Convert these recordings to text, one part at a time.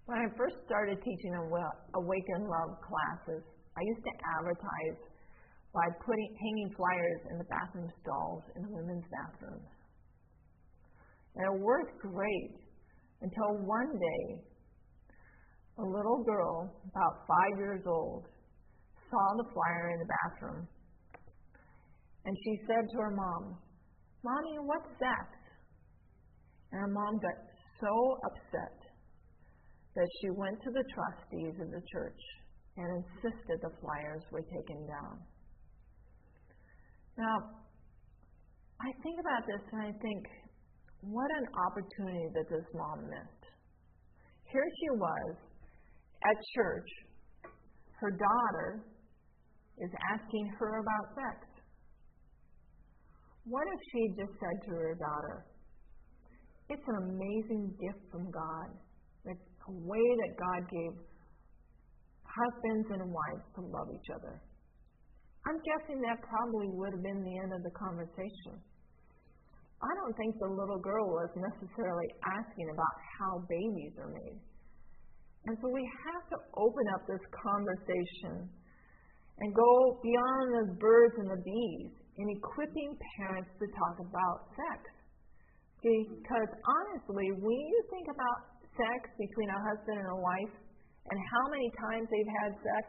When I first started teaching Awaken Love classes, I used to advertise by hanging flyers in the bathroom stalls in the women's bathrooms. And it worked great until one day, a little girl, about 5 years old, saw the flyer in the bathroom. And she said to her mom, "Mommy, what's sex?" And her mom got so upset that she went to the trustees of the church and insisted the flyers were taken down. Now, I think about this and I think, what an opportunity that this mom missed. Here she was at church. Her daughter is asking her about sex. What if she just said to her daughter, "It's an amazing gift from God, a way that God gave husbands and wives to love each other." I'm guessing that probably would have been the end of the conversation. I don't think the little girl was necessarily asking about how babies are made. And so we have to open up this conversation and go beyond the birds and the bees in equipping parents to talk about sex. Because honestly, when you think about sex between a husband and a wife and how many times they've had sex,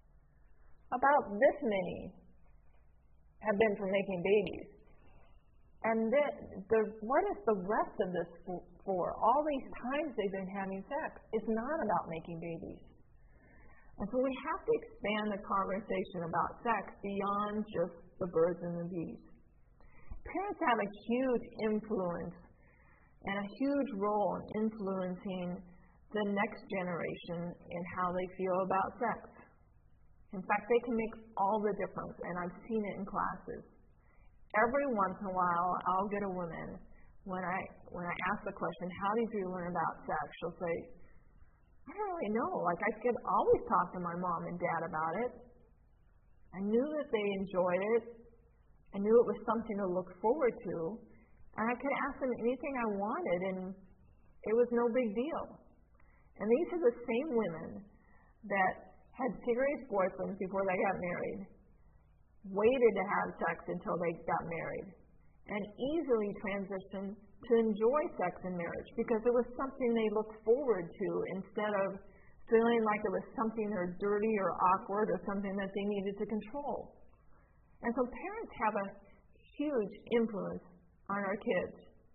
about this many have been for making babies. And what is the rest of this for? All these times they've been having sex. It's not about making babies. And so we have to expand the conversation about sex beyond just the birds and the bees. Parents have a huge influence and a huge role in influencing the next generation in how they feel about sex. In fact, they can make all the difference, and I've seen it in classes. Every once in a while, I'll get a woman, when I ask the question, "How did you learn about sex?" she'll say, "I don't really know. Like, I could always talk to my mom and dad about it. I knew that they enjoyed it. I knew it was something to look forward to. And I could ask them anything I wanted, and it was no big deal." And these are the same women that had serious boyfriends before they got married, waited to have sex until they got married, and easily transitioned to enjoy sex in marriage because it was something they looked forward to instead of feeling like it was something or dirty or awkward or something that they needed to control. And so parents have a huge influence on our kids.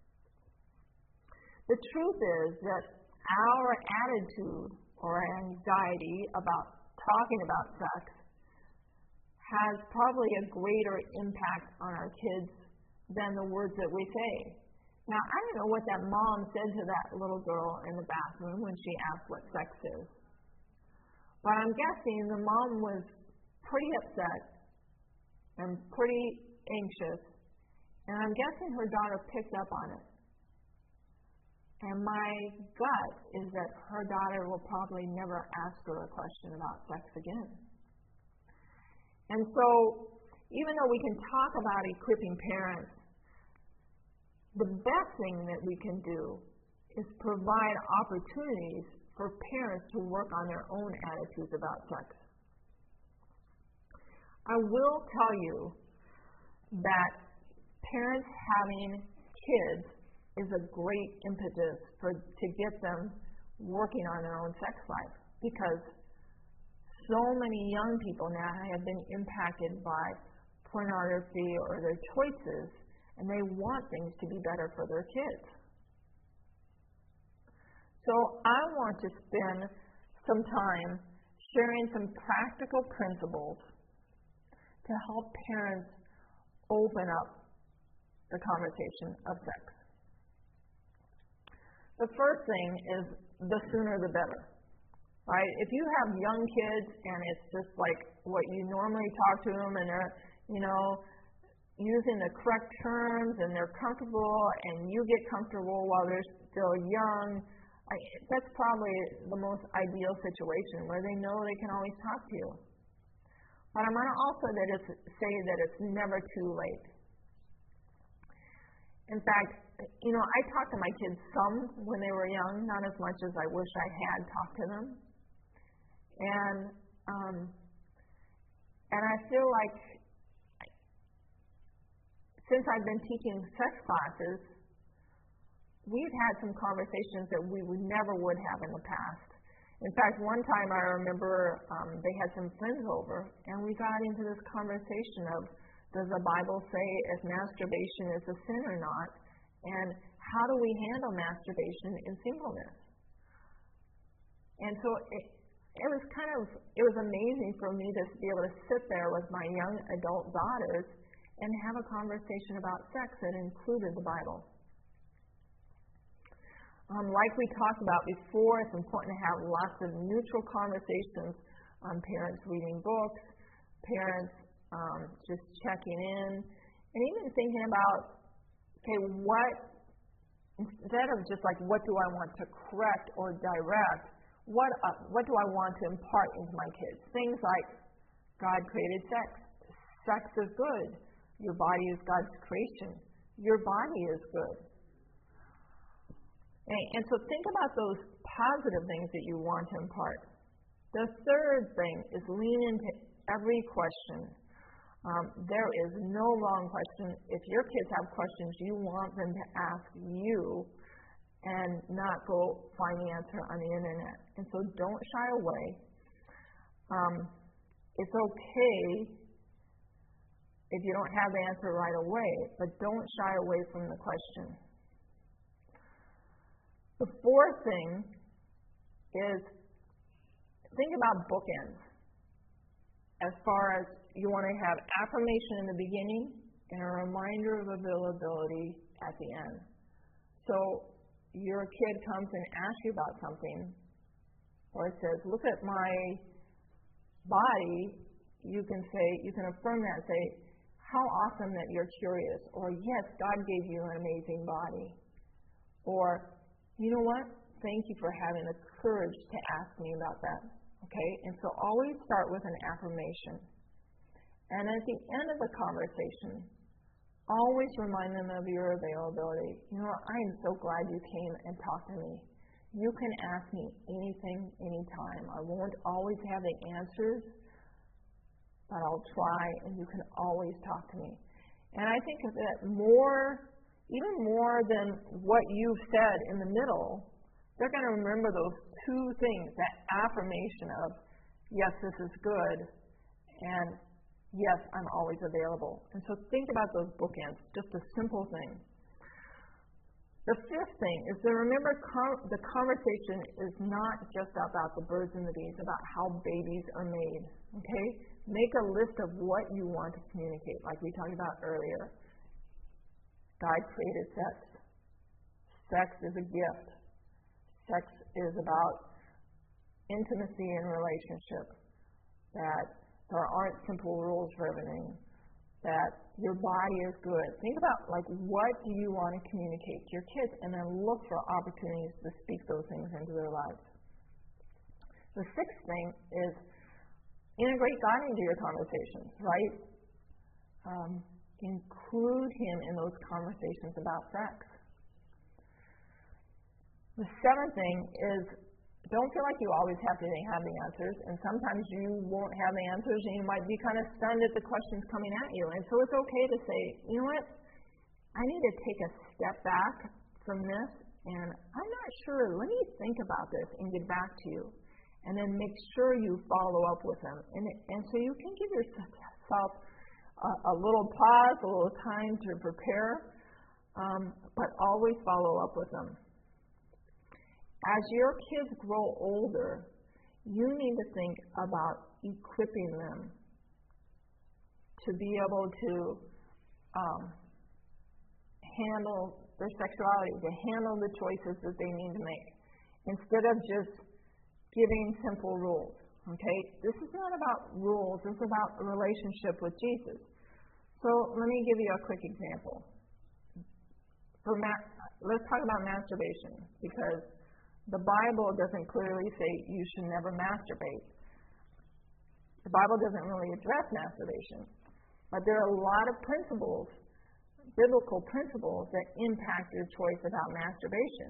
The truth is that our attitude or anxiety about talking about sex has probably a greater impact on our kids than the words that we say. Now, I don't know what that mom said to that little girl in the bathroom when she asked what sex is. But I'm guessing the mom was pretty upset and pretty anxious. And I'm guessing her daughter picked up on it. And my gut is that her daughter will probably never ask her a question about sex again. And so, even though we can talk about equipping parents, the best thing that we can do is provide opportunities for parents to work on their own attitudes about sex. I will tell you that parents having kids is a great impetus to get them working on their own sex life, because so many young people now have been impacted by pornography or their choices, and they want things to be better for their kids. So I want to spend some time sharing some practical principles to help parents open up the conversation of sex. The first thing is the sooner the better, right? If you have young kids and it's just like what you normally talk to them and they're, using the correct terms and they're comfortable and you get comfortable while they're still young, that's probably the most ideal situation where they know they can always talk to you. But I'm going to also say that it's never too late. In fact, I talk to my kids some when they were young, not as much as I wish I had talked to them. And I feel like since I've been teaching sex classes, we've had some conversations that we never would have in the past. In fact, one time I remember they had some friends over, and we got into this conversation of, does the Bible say if masturbation is a sin or not? And how do we handle masturbation in singleness? And so it was amazing for me to be able to sit there with my young adult daughters and have a conversation about sex that included the Bible. Like we talked about before, it's important to have lots of neutral conversations on parents reading books, parents just checking in, and even thinking about, okay, instead of just like what do I want to correct or direct, what do I want to impart into my kids? Things like God created sex. Sex is good. Your body is God's creation. Your body is good. And so think about those positive things that you want to impart. The third thing is lean into every question. There is no wrong question. If your kids have questions, you want them to ask you and not go find the answer on the internet. And so don't shy away. It's okay if you don't have the answer right away, but don't shy away from the question. The fourth thing is think about bookends. As far as you want to have affirmation in the beginning and a reminder of availability at the end. So your kid comes and asks you about something, or it says, look at my body, you can affirm that and say, how awesome that you're curious, or yes, God gave you an amazing body, or you know what, thank you for having the courage to ask me about that, okay? And so always start with an affirmation. And at the end of the conversation, always remind them of your availability. You know, I am so glad you came and talked to me. You can ask me anything, anytime. I won't always have the answers, but I'll try, and you can always talk to me. And I think that even more than what you've said in the middle, they're going to remember those two things, that affirmation of, yes, this is good, and yes, I'm always available. And so think about those bookends, just a simple thing. The fifth thing is to remember the conversation is not just about the birds and the bees, about how babies are made, okay? Make a list of what you want to communicate, like we talked about earlier. God created sex. Sex is a gift. Sex is about intimacy and relationship. That there aren't simple rules for everything. That your body is good. Think about what do you want to communicate to your kids, and then look for opportunities to speak those things into their lives. The sixth thing is integrate God into your conversations, right? Include Him in those conversations about sex. The seventh thing is don't feel like you always have to have the answers, and sometimes you won't have the answers, and you might be kind of stunned at the questions coming at you. And so it's okay to say, you know what, I need to take a step back from this, and I'm not sure. Let me think about this and get back to you. And then make sure you follow up with them. And so you can give yourself a little pause, a little time to prepare, but always follow up with them. As your kids grow older, you need to think about equipping them to be able to handle their sexuality, to handle the choices that they need to make, instead of just giving simple rules. Okay? This is not about rules. This is about a relationship with Jesus. So let me give you a quick example. Let's talk about masturbation, because the Bible doesn't clearly say you should never masturbate. The Bible doesn't really address masturbation. But there are a lot of principles biblical principles that impact your choice about masturbation.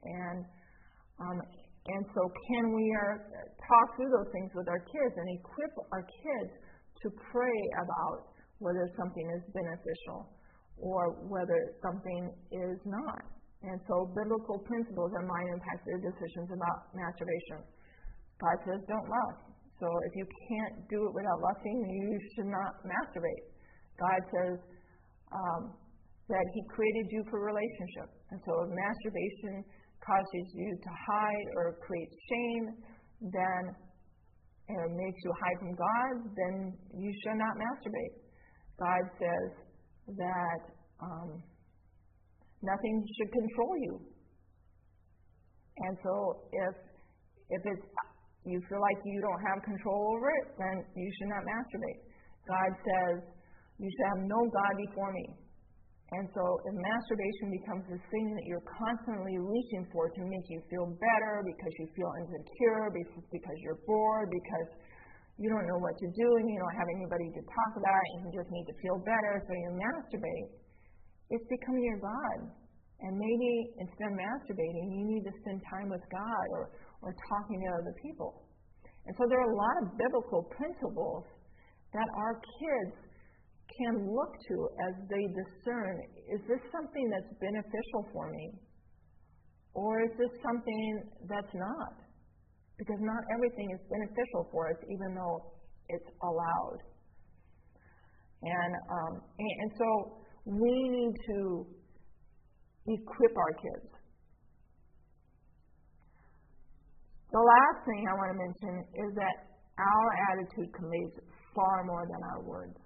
And so can we talk through those things with our kids and equip our kids to pray about whether something is beneficial or whether something is not. And so biblical principles that might impact their decisions about masturbation. God says don't lust. So if you can't do it without lusting, you should not masturbate. God says that He created you for relationship. And so if masturbation causes you to hide or create shame, then it makes you hide from God, then you should not masturbate. God says that nothing should control you. And so if you feel like you don't have control over it, then you should not masturbate. God says you should have no God before me. And so if masturbation becomes this thing that you're constantly reaching for to make you feel better because you feel insecure, because you're bored, because you don't know what to do and you don't have anybody to talk about it and you just need to feel better, so you masturbate, it's becoming your God. And maybe instead of masturbating, you need to spend time with God or talking to other people. And so there are a lot of biblical principles that our kids can look to as they discern, is this something that's beneficial for me? Or is this something that's not? Because not everything is beneficial for us, even though it's allowed. And so we need to equip our kids. The last thing I want to mention is that our attitude conveys far more than our words.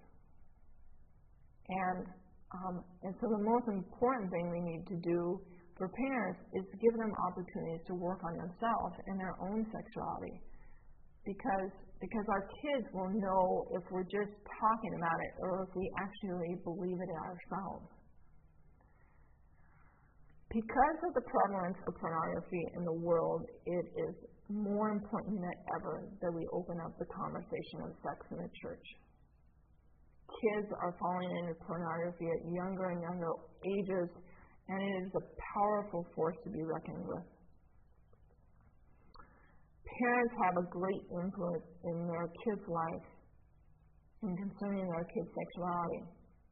And so the most important thing we need to do for parents is give them opportunities to work on themselves and their own sexuality. Because our kids will know if we're just talking about it or if we actually believe it ourselves. Because of the prevalence of pornography in the world, it is more important than ever that we open up the conversation of sex in the church. Kids are falling into pornography at younger and younger ages, and it is a powerful force to be reckoned with. Parents have a great influence in their kids' life in concerning their kids' sexuality.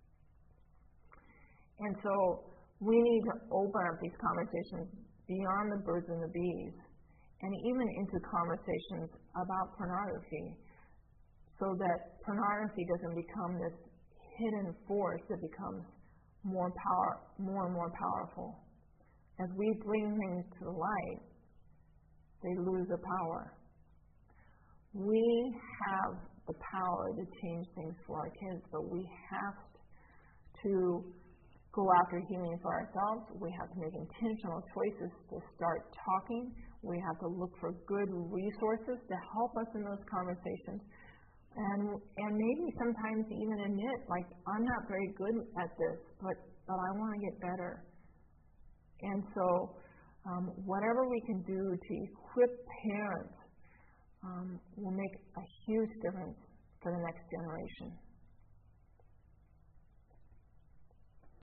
And so we need to open up these conversations beyond the birds and the bees and even into conversations about pornography, so that pornography doesn't become this hidden force that becomes more and more powerful. As we bring things to the light, they lose the power. We have the power to change things for our kids, but we have to go after healing for ourselves. We have to make intentional choices to start talking. We have to look for good resources to help us in those conversations. And maybe sometimes even admit, like, I'm not very good at this, but I want to get better. And so whatever we can do to equip parents will make a huge difference for the next generation.